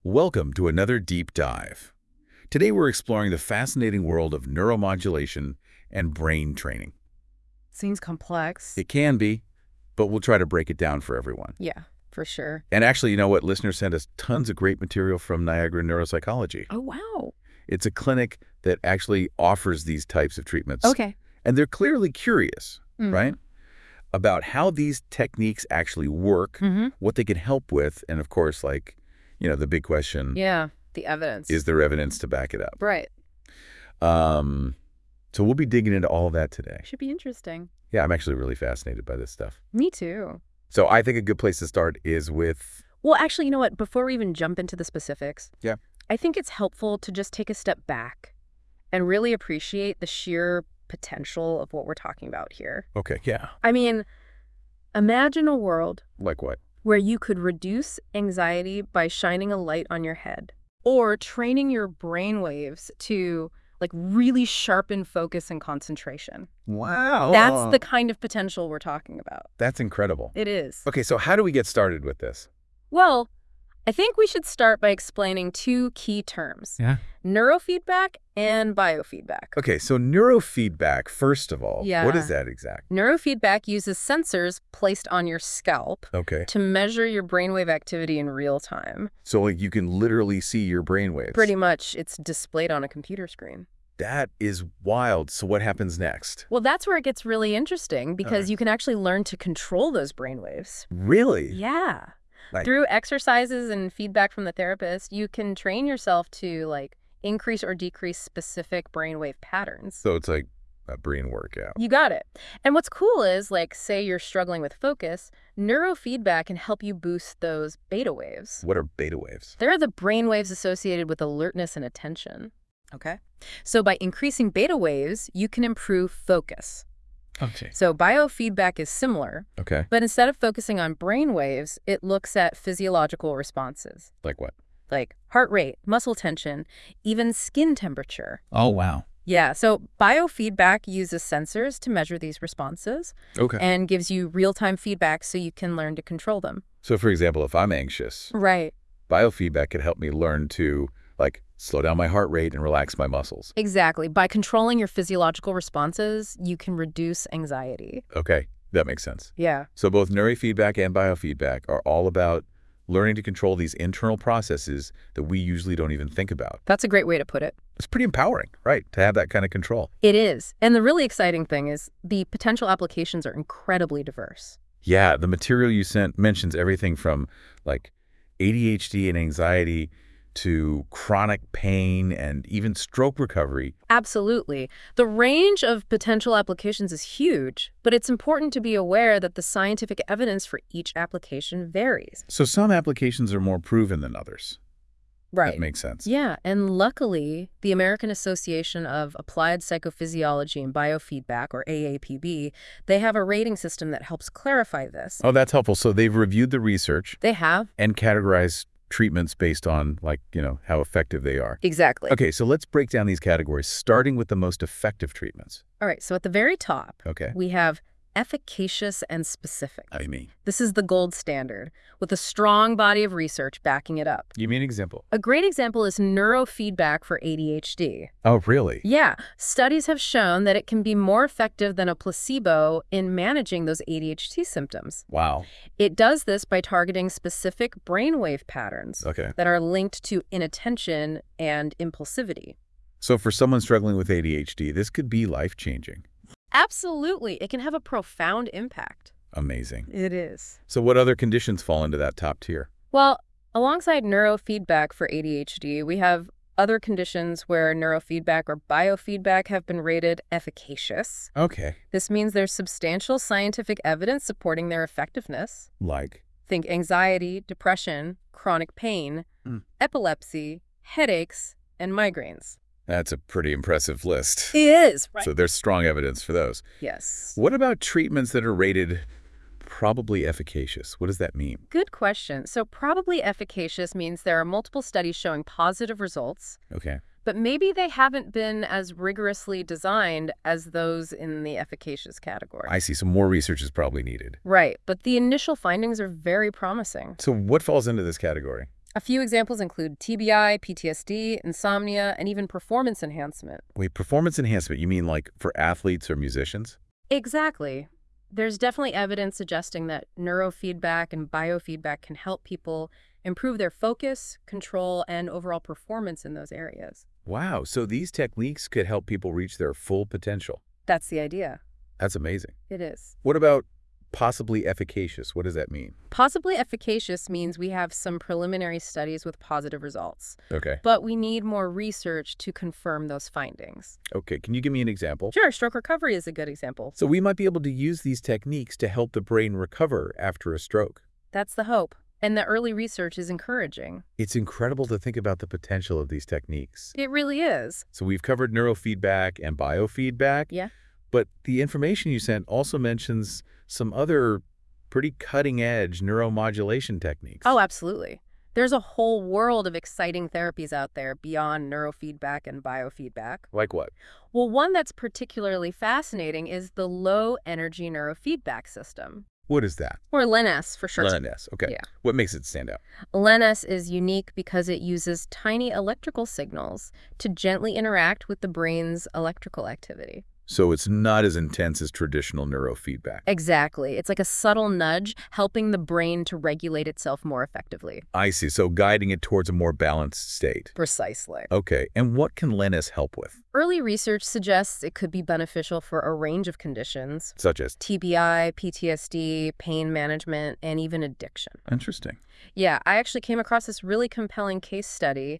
Welcome to another deep dive. Today we're exploring the fascinating world of neuromodulation and brain training. Seems complex. It can be, but we'll try to break it down for everyone. Yeah, for sure. And actually, you know what? Listeners sent us tons of great material from Niagara Neuropsychology. Oh, wow. It's a clinic that actually offers these types of treatments. Okay. And they're clearly curious, Mhm. right? About how these techniques actually work, what they can help with, and of course, the big question, Yeah, the evidence. is there evidence to back it up? Right. So we'll be digging into all of that today. Should be interesting. Yeah, I'm actually really fascinated by this stuff. Me too. So I think a good place to start is with... Well, actually, you know what? Before we even jump into the specifics, Yeah. I think it's helpful to just take a step back and really appreciate the sheer potential of what we're talking about here. Okay, yeah. I mean, imagine a world Like what? where you could reduce anxiety by shining a light on your head or training your brain waves to really sharpen focus and concentration. Wow. That's the kind of potential we're talking about. That's incredible. It is. Okay, so how do we get started with this? Well, I think we should start by explaining two key terms. Yeah. Neurofeedback and biofeedback. Okay, so neurofeedback, first of all. Yeah. What is that exactly? Neurofeedback uses sensors placed on your scalp Okay. to measure your brainwave activity in real time. So you can literally see your brainwaves. Pretty much, it's displayed on a computer screen. That is wild. So what happens next? Well, that's where it gets really interesting because you can actually learn to control those brainwaves. Really? Yeah. Like- Through exercises and feedback from the therapist, you can train yourself to increase or decrease specific brainwave patterns. So it's like a brain workout. You got it. And what's cool is, say you're struggling with focus, neurofeedback can help you boost those beta waves. What are beta waves? They're the brainwaves associated with alertness and attention. Okay. So by increasing beta waves, you can improve focus. Okay. So biofeedback is similar, Okay. but instead of focusing on brain waves, it looks at physiological responses, Like what? like heart rate, muscle tension, even skin temperature. Oh, wow. Yeah, so biofeedback uses sensors to measure these responses Okay. and gives you real-time feedback so you can learn to control them. So, for example, if I'm anxious, Right. biofeedback could help me learn to, slow down my heart rate and relax my muscles. Exactly. By controlling your physiological responses, you can reduce anxiety. Okay, that makes sense. Yeah. So both neurofeedback and biofeedback are all about learning to control these internal processes that we usually don't even think about. That's a great way to put it. It's pretty empowering, right, to have that kind of control. It is. And the really exciting thing is the potential applications are incredibly diverse. Yeah, the material you sent mentions everything from, ADHD and anxiety to chronic pain and even stroke recovery. Absolutely. The range of potential applications is huge, but it's important to be aware that the scientific evidence for each application varies. So some applications are more proven than others. Right. That makes sense. Yeah, and luckily, the American Association of Applied Psychophysiology and Biofeedback, or AAPB, they have a rating system that helps clarify this. Oh, that's helpful. So they've reviewed the research They have? and categorized treatments based on, how effective they are. Exactly. Okay, so let's break down these categories, starting with the most effective treatments. All right, so at the very top, Okay. we have efficacious and specific. I mean, This is the gold standard, with a strong body of research backing it up. give me an example. A great example is neurofeedback for ADHD. Oh, really? Yeah, studies have shown that it can be more effective than a placebo in managing those ADHD symptoms. Wow. It does this by targeting specific brainwave patterns Okay. that are linked to inattention and impulsivity. So for someone struggling with ADHD, this could be life-changing. Absolutely, it can have a profound impact. Amazing. It is. So what other conditions fall into that top tier? Well, alongside neurofeedback for ADHD, we have other conditions where neurofeedback or biofeedback have been rated efficacious. Okay. This means there's substantial scientific evidence supporting their effectiveness. Like? Think anxiety, depression, chronic pain, epilepsy, headaches, and migraines. That's a pretty impressive list. It is, right? So there's strong evidence for those. Yes. What about treatments that are rated probably efficacious? What does that mean? Good question. So probably efficacious means there are multiple studies showing positive results, Okay. but maybe they haven't been as rigorously designed as those in the efficacious category. I see. Some more research is probably needed. Right, but the initial findings are very promising. So what falls into this category? A few examples include TBI, PTSD, insomnia, and even performance enhancement. Wait, performance enhancement, you mean like for athletes or musicians? Exactly. There's definitely evidence suggesting that neurofeedback and biofeedback can help people improve their focus, control, and overall performance in those areas. Wow, so these techniques could help people reach their full potential. That's the idea. That's amazing. It is. What about possibly efficacious? What does that mean? Possibly efficacious means we have some preliminary studies with positive results, Okay. but we need more research to confirm those findings. Okay, can you give me an example? Sure, stroke recovery is a good example. So we might be able to use these techniques to help the brain recover after a stroke. That's the hope. And the early research is encouraging. It's incredible to think about the potential of these techniques. It really is. So we've covered neurofeedback and biofeedback. Yeah. But the information you sent also mentions some other pretty cutting-edge neuromodulation techniques. Oh, absolutely. There's a whole world of exciting therapies out there beyond neurofeedback and biofeedback. Like what? Well, one that's particularly fascinating is the low-energy neurofeedback system, What is that? or LENS for short. LNS. Okay. Yeah. What makes it stand out? LENS is unique because it uses tiny electrical signals to gently interact with the brain's electrical activity. So it's not as intense as traditional neurofeedback. Exactly. It's like a subtle nudge helping the brain to regulate itself more effectively. I see. So guiding it towards a more balanced state. Precisely. Okay. And what can LNS help with? Early research suggests it could be beneficial for a range of conditions: Such as? TBI, PTSD, pain management, and even addiction. Interesting. Yeah, I actually came across this really compelling case study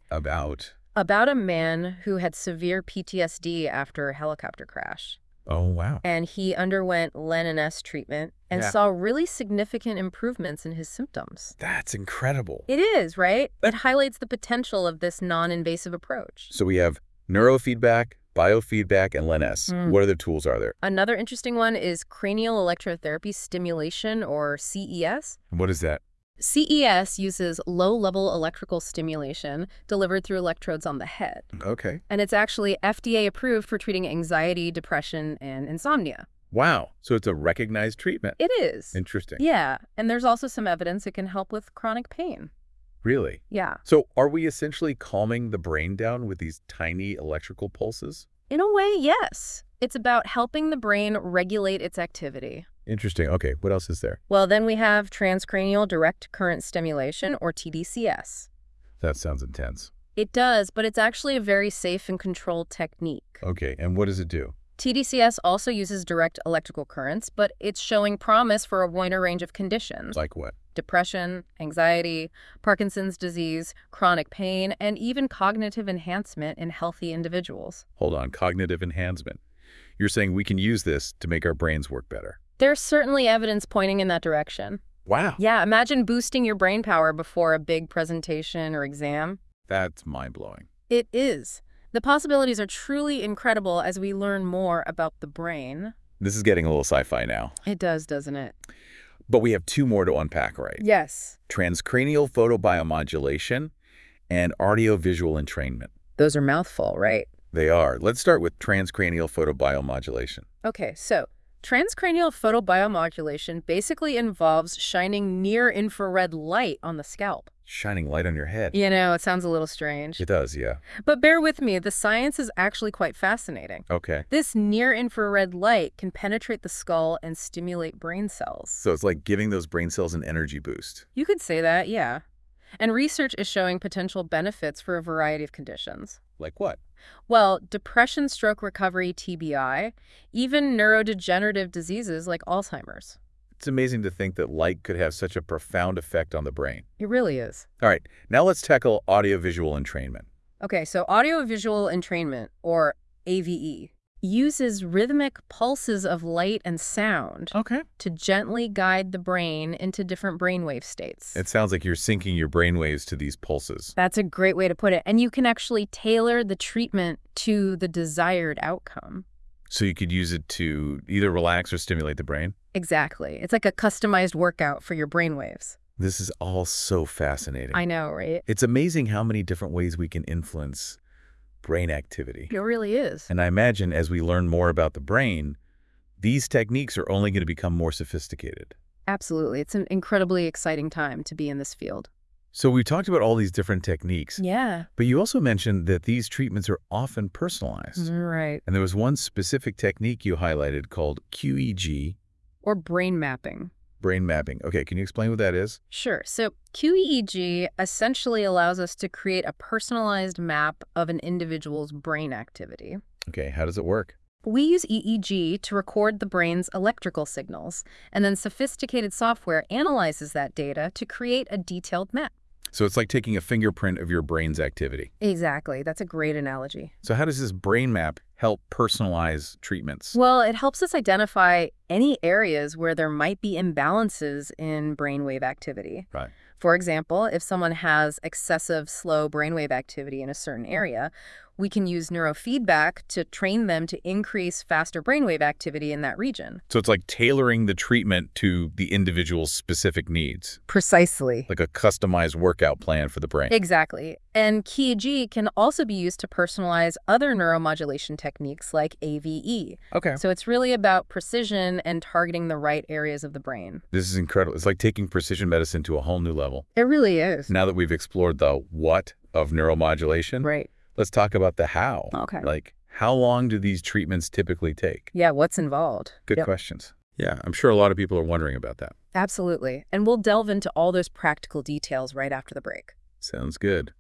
About a man who had severe PTSD after a helicopter crash. Oh, wow. And he underwent LENS treatment and Yeah. saw really significant improvements in his symptoms. That's incredible. It is, right? It highlights the potential of this non-invasive approach. So we have neurofeedback, biofeedback, and LNS. Mm. What other tools are there? Another interesting one is cranial electrotherapy stimulation, or CES. What is that? CES uses low-level electrical stimulation delivered through electrodes on the head. Okay. And it's actually FDA approved for treating anxiety, depression, and insomnia. Wow. So it's a recognized treatment. It is. Interesting. Yeah, and there's also some evidence it can help with chronic pain. Really? Yeah. So are we essentially calming the brain down with these tiny electrical pulses? In a way, yes. It's about helping the brain regulate its activity. Interesting. Okay. What else is there? Well, then we have transcranial direct current stimulation, or TDCS. That sounds intense. It does, but it's actually a very safe and controlled technique. Okay. And what does it do? TDCS also uses direct electrical currents, but it's showing promise for a wider range of conditions: Like what? depression, anxiety, Parkinson's disease, chronic pain, and even cognitive enhancement in healthy individuals. Hold on. Cognitive enhancement. You're saying we can use this to make our brains work better. There's certainly evidence pointing in that direction. Wow. Yeah, imagine boosting your brain power before a big presentation or exam. That's mind-blowing. It is. The possibilities are truly incredible as we learn more about the brain. This is getting a little sci-fi now. It does, doesn't it? But we have two more to unpack, right? Yes. Transcranial photobiomodulation and audiovisual entrainment. Those are mouthful, right? They are. Let's start with transcranial photobiomodulation. Okay, so transcranial photobiomodulation basically involves shining near-infrared light on the scalp. Shining light on your head. You know, it sounds a little strange. It does, yeah. But bear with me, the science is actually quite fascinating. Okay. This near-infrared light can penetrate the skull and stimulate brain cells. So it's like giving those brain cells an energy boost. You could say that, yeah. And research is showing potential benefits for a variety of conditions. Like what? Well, depression, stroke recovery, TBI, even neurodegenerative diseases like Alzheimer's. It's amazing to think that light could have such a profound effect on the brain. It really is. All right, now let's tackle audiovisual entrainment. Okay, so audiovisual entrainment, or AVE, uses rhythmic pulses of light and sound Okay. to gently guide the brain into different brainwave states. It sounds like you're syncing your brainwaves to these pulses. That's a great way to put it. And you can actually tailor the treatment to the desired outcome. So you could use it to either relax or stimulate the brain? Exactly. It's like a customized workout for your brainwaves. This is all so fascinating. I know, right? It's amazing how many different ways we can influence brain activity. It really is. And I imagine as we learn more about the brain, these techniques are only going to become more sophisticated. Absolutely. It's an incredibly exciting time to be in this field. So we talked about all these different techniques, Yeah. but you also mentioned that these treatments are often personalized. Right. And there was one specific technique you highlighted called QEG, Or brain mapping. brain mapping. Okay, can you explain what that is? Sure. So QEEG essentially allows us to create a personalized map of an individual's brain activity. Okay, how does it work? We use EEG to record the brain's electrical signals, and then sophisticated software analyzes that data to create a detailed map. So it's like taking a fingerprint of your brain's activity. Exactly. That's a great analogy. So how does this brain map help personalize treatments? Well, it helps us identify any areas where there might be imbalances in brainwave activity. Right. For example, if someone has excessive slow brainwave activity in a certain area, we can use neurofeedback to train them to increase faster brainwave activity in that region. So it's like tailoring the treatment to the individual's specific needs, Precisely. like a customized workout plan for the brain. Exactly. And QEEG can also be used to personalize other neuromodulation techniques like AVE. Okay. So it's really about precision and targeting the right areas of the brain. This is incredible. It's like taking precision medicine to a whole new level. It really is. Now that we've explored the what of neuromodulation, Right. let's talk about the how. Okay. Like, how long do these treatments typically take? Yeah, what's involved? Good Yep. questions. Yeah, I'm sure a lot of people are wondering about that. Absolutely. And we'll delve into all those practical details right after the break. Sounds good.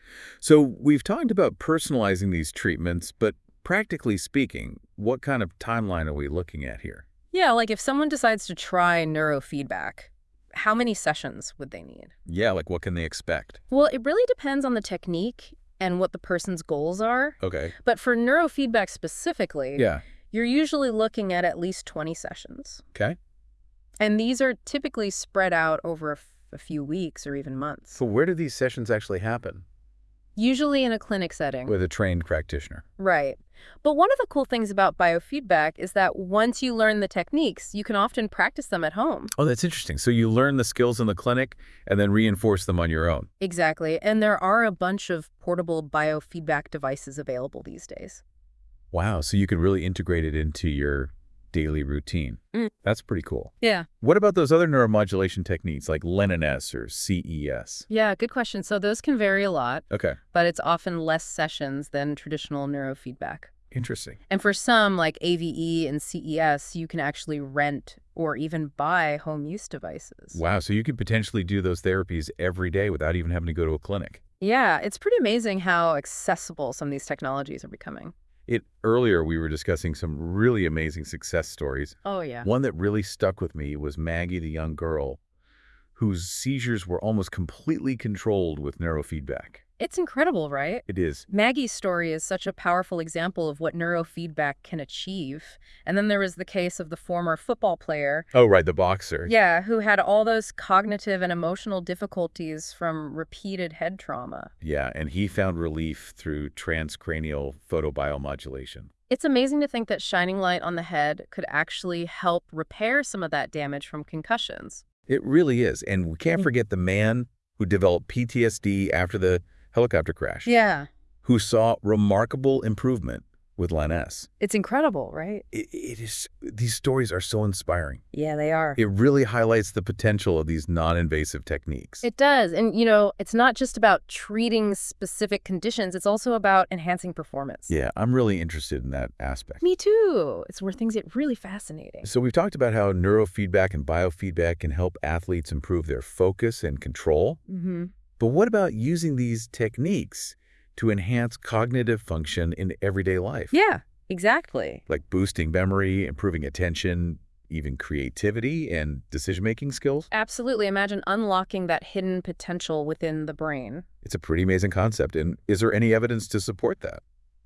So we've talked about personalizing these treatments, but practically speaking, what kind of timeline are we looking at here? Yeah, like if someone decides to try neurofeedback, how many sessions would they need? Yeah, like what can they expect? Well, it really depends on the technique and what the person's goals are. Okay. But for neurofeedback specifically, Yeah. you're usually looking at least 20 sessions. Okay. And these are typically spread out over a few weeks or even months. So where do these sessions actually happen? Usually in a clinic setting. With a trained practitioner. Right. But one of the cool things about biofeedback is that once you learn the techniques, you can often practice them at home. Oh, that's interesting. So you learn the skills in the clinic and then reinforce them on your own. Exactly. And there are a bunch of portable biofeedback devices available these days. Wow. So you can really integrate it into your daily routine. That's pretty cool. Yeah. What about those other neuromodulation techniques like Lennon-S or CES? Yeah, good question. So those can vary a lot, Okay. but it's often less sessions than traditional neurofeedback. Interesting. And for some, like AVE and CES, you can actually rent or even buy home use devices. Wow. So you could potentially do those therapies every day without even having to go to a clinic. Yeah, it's pretty amazing how accessible some of these technologies are becoming. Earlier, we were discussing some really amazing success stories. Oh, yeah. One that really stuck with me was Maggie, the young girl, whose seizures were almost completely controlled with neurofeedback. It's incredible, right? It is. Maggie's story is such a powerful example of what neurofeedback can achieve. And then there was the case of the former football player, Oh, right, the boxer. yeah, who had all those cognitive and emotional difficulties from repeated head trauma. Yeah, and he found relief through transcranial photobiomodulation. It's amazing to think that shining light on the head could actually help repair some of that damage from concussions. It really is. And we can't forget the man who developed PTSD after the helicopter crash, Yeah. who saw remarkable improvement with Lennon-S. It's incredible, right? It is. These stories are so inspiring. Yeah, they are. It really highlights the potential of these non-invasive techniques. It does. And, it's not just about treating specific conditions. It's also about enhancing performance. Yeah, I'm really interested in that aspect. Me too. It's where things get really fascinating. So we've talked about how neurofeedback and biofeedback can help athletes improve their focus and control. Mm-hmm. But what about using these techniques to enhance cognitive function in everyday life? Yeah, exactly. Like boosting memory, improving attention, even creativity and decision-making skills? Absolutely. Imagine unlocking that hidden potential within the brain. It's a pretty amazing concept. And is there any evidence to support that?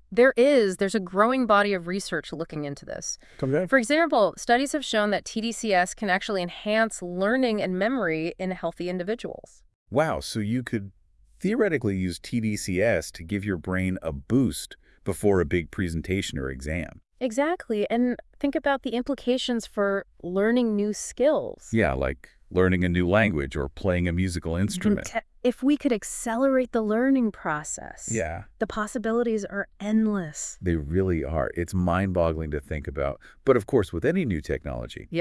There's a growing body of research looking into this. For example, studies have shown that TDCS can actually enhance learning and memory in healthy individuals. Wow, so you could theoretically use TDCS to give your brain a boost before a big presentation or exam. Exactly. And think about the implications for learning new skills. Yeah, like learning a new language or playing a musical instrument. If we could accelerate the learning process, Yeah, the possibilities are endless. they really are. It's mind-boggling to think about. But of course, with any new technology, Yeah.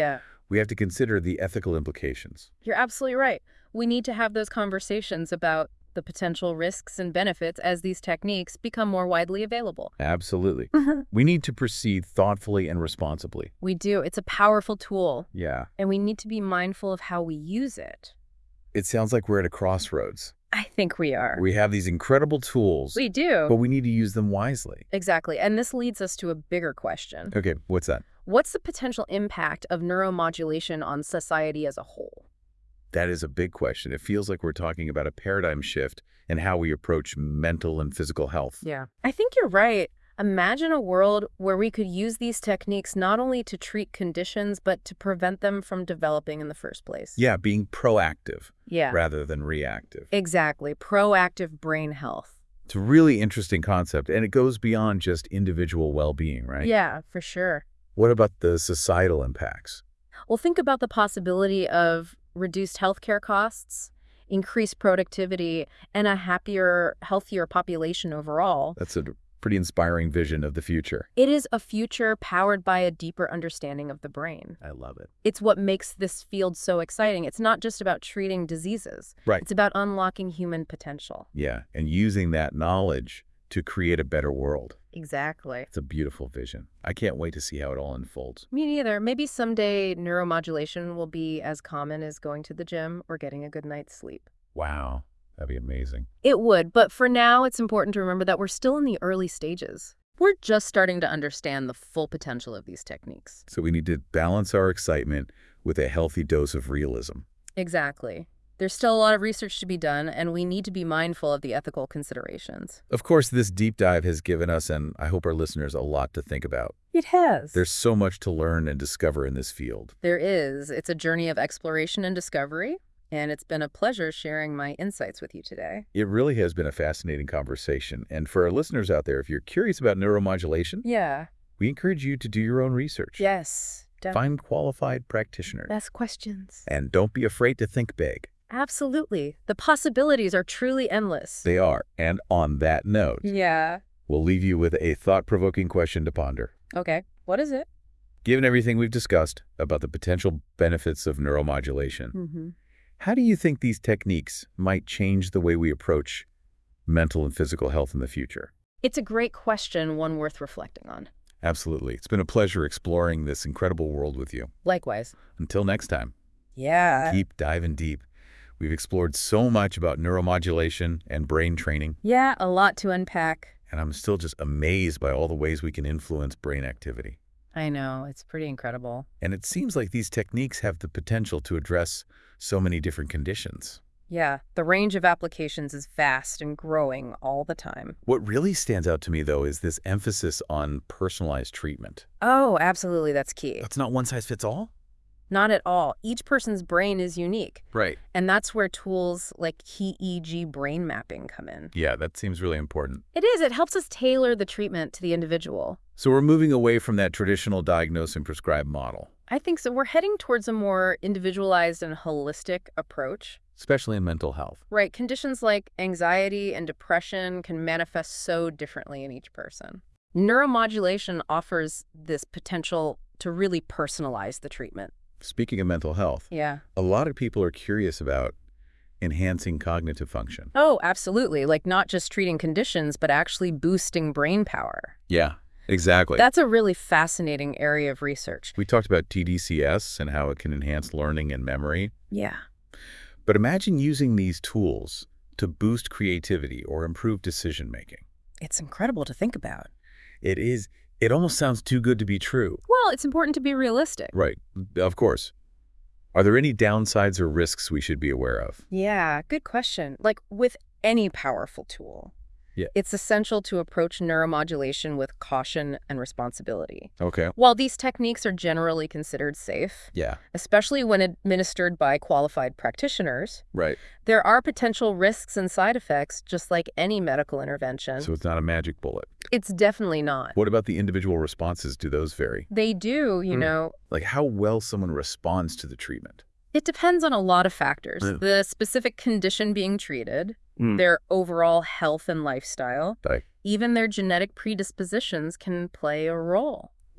We have to consider the ethical implications. You're absolutely right. We need to have those conversations about the potential risks and benefits as these techniques become more widely available. Absolutely. We need to proceed thoughtfully and responsibly. We do. It's a powerful tool, Yeah. and we need to be mindful of how we use it. It sounds like we're at a crossroads. I think we are. We have these incredible tools, We do. but we need to use them wisely. Exactly. And this leads us to a bigger question. Okay, what's that? What's the potential impact of neuromodulation on society as a whole? That is a big question. It feels like we're talking about a paradigm shift in how we approach mental and physical health. Yeah. I think you're right. Imagine a world where we could use these techniques not only to treat conditions, but to prevent them from developing in the first place. Yeah, being proactive Yeah. rather than reactive. Exactly. Proactive brain health. It's a really interesting concept, and it goes beyond just individual well-being, right? Yeah, for sure. What about the societal impacts? Well, think about the possibility of reduced healthcare costs, increased productivity, and a happier, healthier population overall. That's a pretty inspiring vision of the future. It is a future powered by a deeper understanding of the brain. I love it. It's what makes this field so exciting. It's not just about treating diseases. Right. It's about unlocking human potential. Yeah, and using that knowledge to create a better world. Exactly. It's a beautiful vision. I can't wait to see how it all unfolds. Me neither. Maybe someday neuromodulation will be as common as going to the gym or getting a good night's sleep. Wow, that'd be amazing. It would, but for now, it's important to remember that we're still in the early stages. We're just starting to understand the full potential of these techniques. So we need to balance our excitement with a healthy dose of realism. Exactly. There's still a lot of research to be done, and we need to be mindful of the ethical considerations. Of course, this deep dive has given us, and I hope our listeners, a lot to think about. It has. There's so much to learn and discover in this field. There is. It's a journey of exploration and discovery, and it's been a pleasure sharing my insights with you today. It really has been a fascinating conversation. And for our listeners out there, if you're curious about neuromodulation, Yeah. we encourage you to do your own research. Yes. Find qualified practitioners. Best questions. And don't be afraid to think big. Absolutely. The possibilities are truly endless. They are. And on that note, Yeah. we'll leave you with a thought-provoking question to ponder. Okay. What is it? Given everything we've discussed about the potential benefits of neuromodulation, Mm-hmm. how do you think these techniques might change the way we approach mental and physical health in the future? It's a great question, one worth reflecting on. Absolutely. It's been a pleasure exploring this incredible world with you. Likewise. Until next time, Yeah. keep diving deep. We've explored so much about neuromodulation and brain training, Yeah, a lot to unpack. and I'm still just amazed by all the ways we can influence brain activity. I know. It's pretty incredible. And it seems like these techniques have the potential to address so many different conditions. Yeah, the range of applications is vast and growing all the time. What really stands out to me, though, is this emphasis on personalized treatment. Oh, absolutely. That's key. That's not one size fits all? Not at all. Each person's brain is unique. Right. And that's where tools like EEG brain mapping come in. Yeah, that seems really important. It is. It helps us tailor the treatment to the individual. So we're moving away from that traditional diagnose and prescribe model, I think so. We're heading towards a more individualized and holistic approach. especially in mental health. Right. Conditions like anxiety and depression can manifest so differently in each person. Neuromodulation offers this potential to really personalize the treatment. Speaking of mental health, Yeah. a lot of people are curious about enhancing cognitive function. Oh, absolutely. Like not just treating conditions, but actually boosting brain power. Yeah, exactly. That's a really fascinating area of research. We talked about TDCS and how it can enhance learning and memory. Yeah. But imagine using these tools to boost creativity or improve decision-making. It's incredible to think about. It is. It almost sounds too good to be true. Well, it's important to be realistic. Right. Of course. Are there any downsides or risks we should be aware of? Yeah, good question. Like with any powerful tool, Yeah. it's essential to approach neuromodulation with caution and responsibility. Okay. While these techniques are generally considered safe, Yeah. especially when administered by qualified practitioners, Right. there are potential risks and side effects, just like any medical intervention. So it's not a magic bullet. It's definitely not. What about the individual responses? Do those vary? They do, you know. Like how well someone responds to the treatment. It depends on a lot of factors. Mm. The specific condition being treated, Mm. their overall health and lifestyle, Like, even their genetic predispositions can play a role.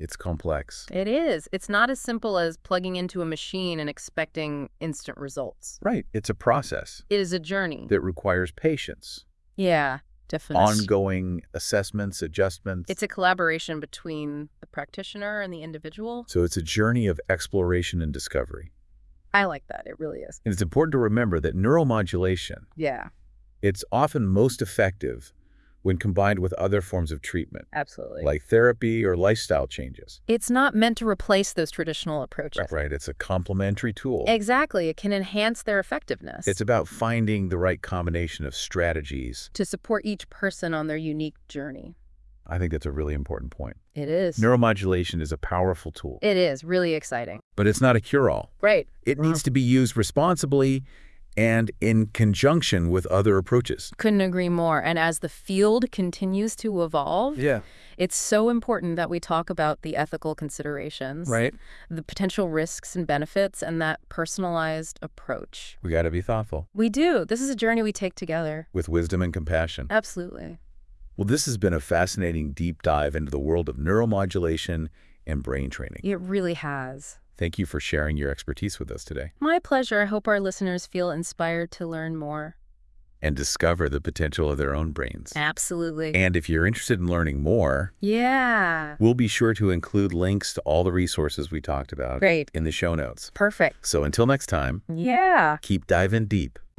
It's complex. It is. It's not as simple as plugging into a machine and expecting instant results. Right. It's a process It is a journey. that requires patience, Yeah, definitely. ongoing assessments, adjustments. It's a collaboration between the practitioner and the individual. So it's a journey of exploration and discovery. I like that. It really is. And it's important to remember that neuromodulation, Yeah, it's often most effective when combined with other forms of treatment, absolutely. like therapy or lifestyle changes. It's not meant to replace those traditional approaches. Right. It's a complementary tool. Exactly. It can enhance their effectiveness. It's about finding the right combination of strategies. to support each person on their unique journey. I think that's a really important point. It is. Neuromodulation is a powerful tool, It is really exciting. but it's not a cure-all. Right. It needs to be used responsibly and in conjunction with other approaches. Couldn't agree more. And as the field continues to evolve, Yeah. it's so important that we talk about the ethical considerations, Right. the potential risks and benefits, and that personalized approach. We got to be thoughtful We do. This is a journey we take together. with wisdom and compassion. Absolutely. Well, this has been a fascinating deep dive into the world of neuromodulation and brain training. It really has. Thank you for sharing your expertise with us today My pleasure. I hope our listeners feel inspired to learn more. and discover the potential of their own brains. Absolutely. And if you're interested in learning more, Yeah. we'll be sure to include links to all the resources we talked about Great. in the show notes. Perfect. So until next time, Yeah. keep diving deep.